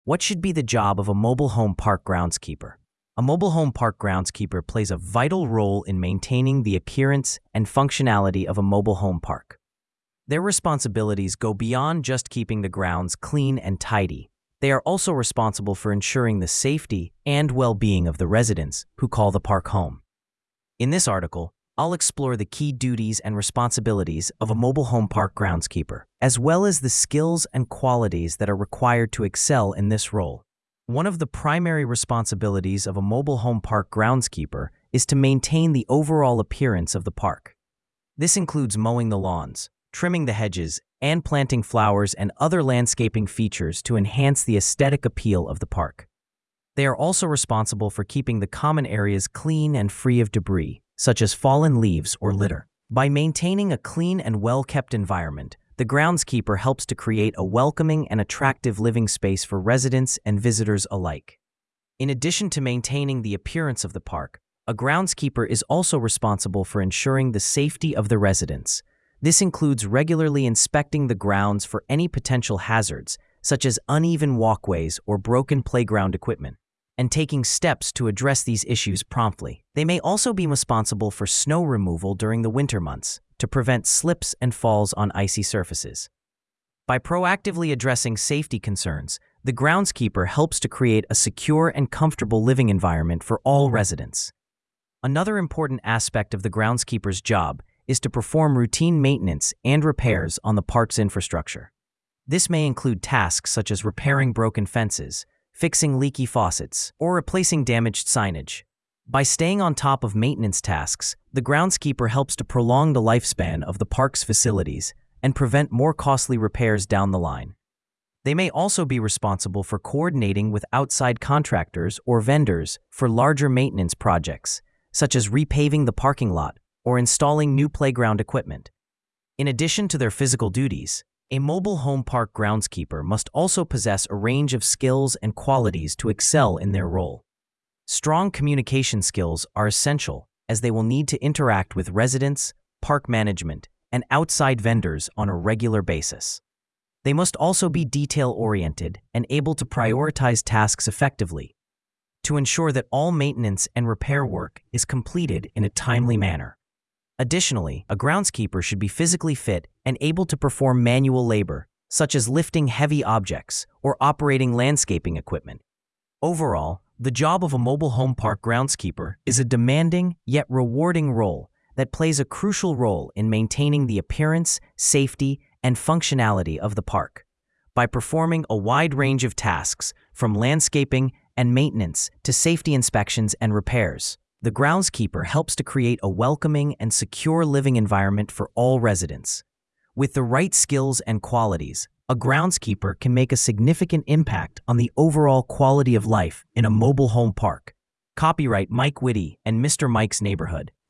What should be the job of a mobile home park groundskeeper? A mobile home park groundskeeper plays a vital role in maintaining the appearance and functionality of a mobile home park. Their responsibilities go beyond just keeping the grounds clean and tidy. They are also responsible for ensuring the safety and well-being of the residents who call the park home. In this article, I'll explore the key duties and responsibilities of a mobile home park groundskeeper, as well as the skills and qualities that are required to excel in this role. One of the primary responsibilities of a mobile home park groundskeeper is to maintain the overall appearance of the park. This includes mowing the lawns, trimming the hedges, and planting flowers and other landscaping features to enhance the aesthetic appeal of the park. They are also responsible for keeping the common areas clean and free of debris, such as fallen leaves or litter. By maintaining a clean and well-kept environment, the groundskeeper helps to create a welcoming and attractive living space for residents and visitors alike. In addition to maintaining the appearance of the park, a groundskeeper is also responsible for ensuring the safety of the residents. This includes regularly inspecting the grounds for any potential hazards, such as uneven walkways or broken playground equipment, and taking steps to address these issues promptly. They may also be responsible for snow removal during the winter months to prevent slips and falls on icy surfaces. By proactively addressing safety concerns, the groundskeeper helps to create a secure and comfortable living environment for all residents. Another important aspect of the groundskeeper's job is to perform routine maintenance and repairs on the park's infrastructure. This may include tasks such as repairing broken fences, fixing leaky faucets, or replacing damaged signage. By staying on top of maintenance tasks, the groundskeeper helps to prolong the lifespan of the park's facilities and prevent more costly repairs down the line. They may also be responsible for coordinating with outside contractors or vendors for larger maintenance projects, such as repaving the parking lot or installing new playground equipment. In addition to their physical duties, a mobile home park groundskeeper must also possess a range of skills and qualities to excel in their role. Strong communication skills are essential, as they will need to interact with residents, park management, and outside vendors on a regular basis. They must also be detail-oriented and able to prioritize tasks effectively to ensure that all maintenance and repair work is completed in a timely manner. Additionally, a groundskeeper should be physically fit and able to perform manual labor, such as lifting heavy objects or operating landscaping equipment. Overall, the job of a mobile home park groundskeeper is a demanding yet rewarding role that plays a crucial role in maintaining the appearance, safety, and functionality of the park. By performing a wide range of tasks, from landscaping and maintenance to safety inspections and repairs, the groundskeeper helps to create a welcoming and secure living environment for all residents. With the right skills and qualities, a groundskeeper can make a significant impact on the overall quality of life in a mobile home park. Copyright Mike Whitty and Mr. Mike's Neighborhood.